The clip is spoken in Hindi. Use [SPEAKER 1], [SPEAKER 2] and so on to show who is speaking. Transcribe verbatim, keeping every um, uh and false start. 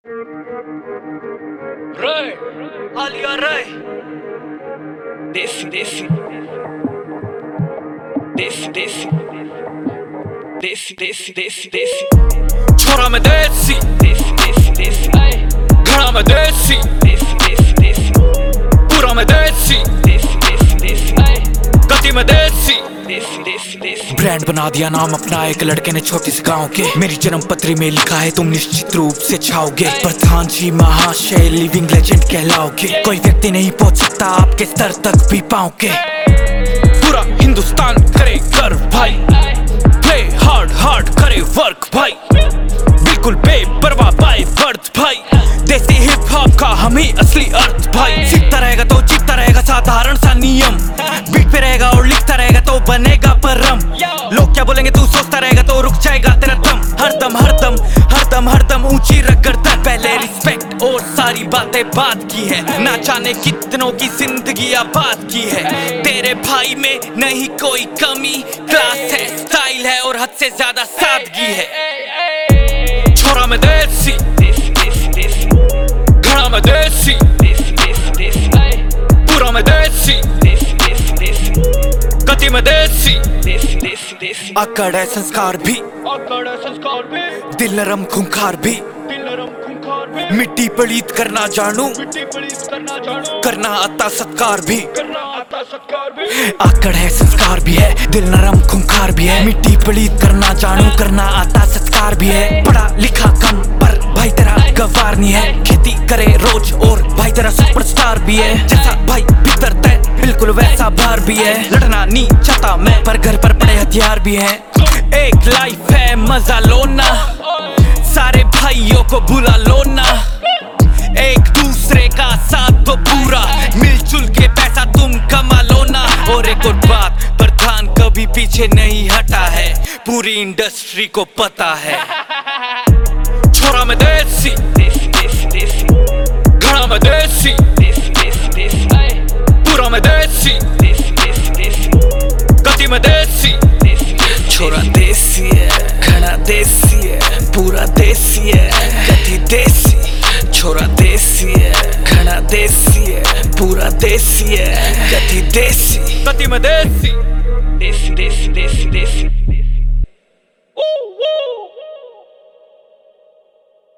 [SPEAKER 1] Ray, Alia Ray, Desi Desi, Desi Desi, Desi Desi Desi Desi, छोरा मैं देसी, Desi Desi Desi, घड़ा मैं देसी, Desi Desi Desi, पूरा मैं देसी, Desi Desi Desi, गति मैं देसी, Desi Desi Desi। ब्रांड बना दिया नाम अपना एक लड़के ने छोटी सी गांव के। मेरी जन्म पत्री में लिखा है तुम निश्चित रूप से छाओगे। प्रधान जी महाशय लिविंग लेजेंड कहलाओगे। कोई व्यक्ति नहीं पहुंच सकता आपके स्तर तक भी पाओगे। पूरा हिंदुस्तान करे गर्व भाई, प्ले हार्ड हार्ड करे वर्क भाई, बिल्कुल बेपरवाह बाय बर्थ भाई। देसी हिप हॉप का हम ही असली अर्थ भाई। सीखता रहेगा तो जीतता रहेगा साधारण सा नियम। बीट पे रहेगा और लिखता रहेगा तो बनेगा परम। लोग क्या बोलेंगे तू सोचता रहेगा तो रुक जाएगा तेरा दम। हरदम हरदम हरदम हरदम ऊंची रगड़ता। पहले रिस्पेक्ट और सारी बातें बात की है। ना जाने कितनों की जिंदगी आबाद की है। तेरे भाई में नहीं कोई कमी, क्लास है, स्टाइल है और हद से ज्यादा सादगी है। छोरा मैं देसी, देसी देसी देसी, घड़ा मैं देसी, देसी देसी देसी, पूरा मैं देसी, देसी देसी देसी, गति मैं देसी, देसी देसी देसी। अकड़ है संस्कार भी, अकड़ है संस्कार भी, दिल नरम खूंखार भी, दिल नरम खूंखार भी। मिट्टी पलीत करना जानू, मिट्टी पलीत करना जानू, करना आता सत्कार भी, करना आता सत्कार भी। अकड़ है संस्कार भी है, दिल नरम खूंखार भी है। मिट्टी पलीत करना जानू, करना आता सत्कार भी है। पढ़ा लिखा कम पर भाई तेरा गवार नहीं है। खेती करे रोज और भाई तेरा सुपरस्टार भी है। जैसा भाई भीतर तय बिल्कुल वैसा बाहर भी है। लड़ना नहीं चाहता मैं पर घर पर पड़े हथियार भी है। एक लाइफ है मजा लो ना, सारे भाइयों को बुला लो ना। एक दूसरे का साथ तो पूरा मिलजुल के पैसा तुम कमा लो ना। और एक और बात, प्रधान कभी पीछे नहीं हटा है, पूरी इंडस्ट्री को पता है। छोरा मैं देसी, देसी देसी देसी, घड़ा मैं देसी, देसी देसी देसी, पूरा मैं देसी, देसी देसी देसी, गति मैं देसी, देसी देसी। छोरा देसी है, घड़ा देसी है, पूरा देसी है, गति देसी। छोरा देसी है, घड़ा देसी है, पूरा देसी है, गति देसी। गति में देसी, देसी देसी देसी देसी।